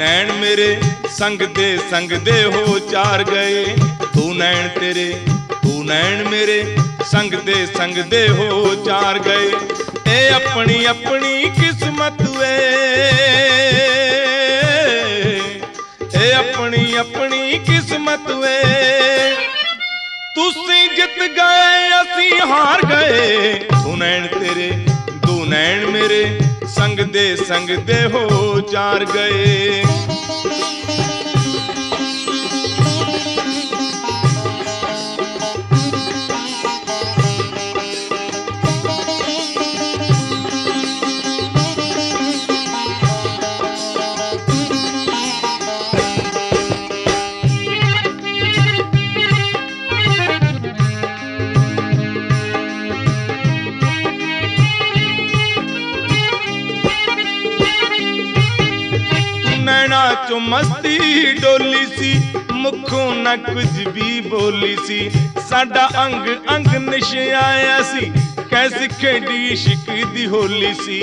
नैन मेरे संग दे हो चार गए। तू नैन तेरे तू नैन मेरे संग दे हो चार गए। ए अपनी अपनी किस्मत वे, ए अपनी अपनी किस्मत वे। तुसी जित गए असी हार गए। तू नैन तेरे तू नैन मेरे संग दे हो चार गए। नैना चो मस्ती डोली सी, मुखों न कुछ भी बोली सी। साडा अंग अंग नशे आया सी, कैसी खेडी इश्क दी होली सी।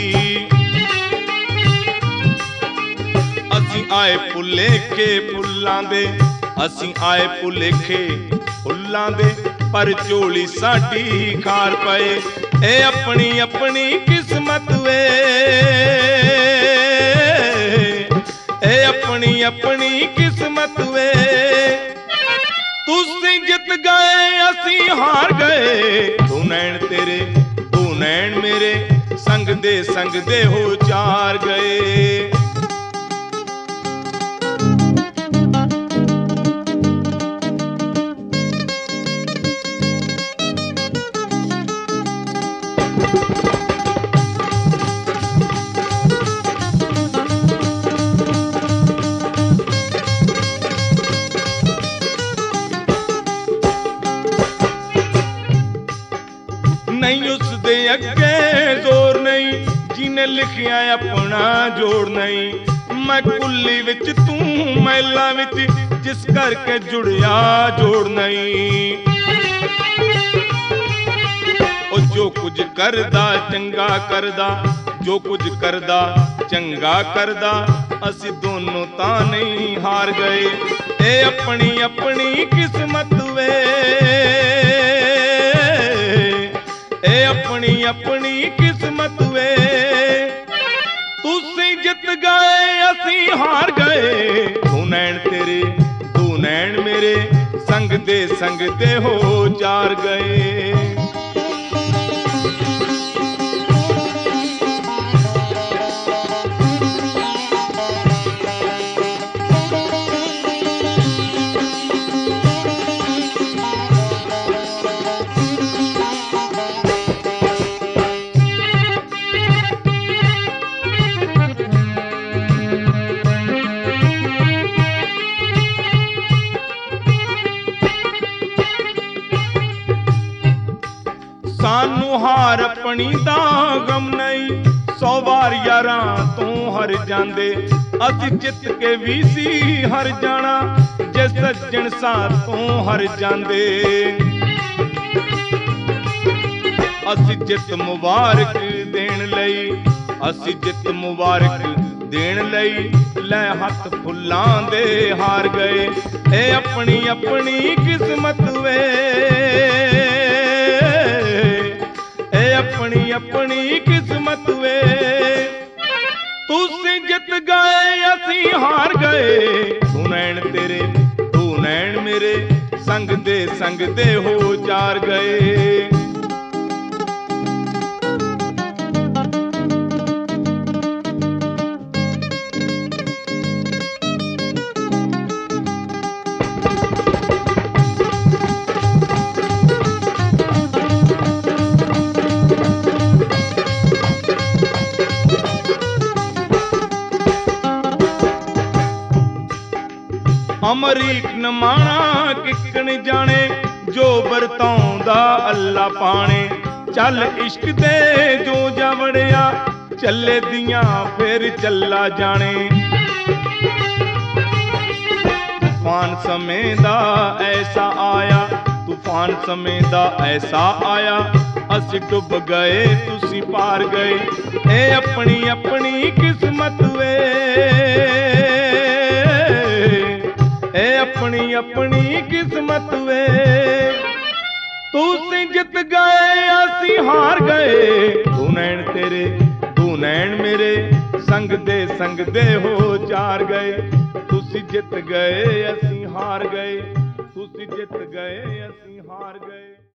असी आए भुलेखे फुल्लां दे, असी आए भुलेखे फुल्लां दे, पर झोली साडी खार पए। ए अपनी अपनी किस्मत वे, ए अपनी अपनी किस्मत वे। तुसी जित गए असी हार गए। तू नैन तेरे तू नैन मेरे संग दे हो चार गए। नहीं उस दे अगे जोर नहीं, जिन्हें लिखिया अपना जोड़ नहीं। मैं कुल्ली विच तू मैला विच, जिस करके जुड़िया जोड़ नहीं। ओ जो कुछ करदा चंगा करदा, जो कुछ करदा चंगा करदा, असी दोनों तां नहीं हार गए। ए अपनी अपनी किस्मत वे, ए अपनी अपनी किस्मत वे। तुसी जित गए असी हार गए। तू नैन तेरे तू नैन मेरे संग दे हो चार गए। सानू हार अपनी दा गम नहीं, 100 बार यारां तू हर जांदे। असी जित के भी सी हर जाना, जे सज्जन साथ तू हर जांदे। असी जित मुबारक देण लई, असी जित मुबारक देण लई, लै हथ फुल्लां दे हार गए। ए अपनी अपनी किस्मत वे, अपनी अपनी किस्मत वे। तुसी जित गए असी हार गए। तू नैन तेरे तू नैन मेरे संग दे हो चार गए। अमरीक न माना किकन जाने, जो बरताउंदा अल्लाह पाने। चल इश्क दे जो जवड़िया, चले दियां फिर चला जाने। तूफान समय दा ऐसा आया, तूफान समय दा ऐसा आया, असी डुब गए तुसी पार गए। ए अपनी अपनी किस्मत वे। अपनी किस्मत वे। तुसी जित गए असी हार गए, दो नैन तेरे दो नैन मेरे संग दे हो चार गए। तुसी जित गए असी हार गए, तुसी जित गए असी हार गए।